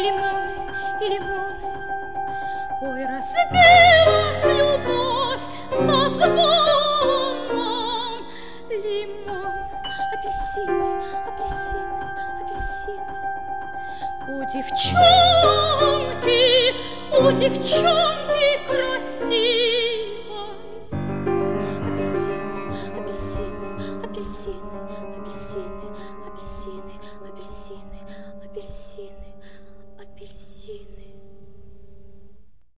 лимоны, и лимоны. Ой, разбилась любовь со звоном. Лимон, апельсины, апельсины, апельсины. У девчонки красивой апельсины, апельсины, апельсины.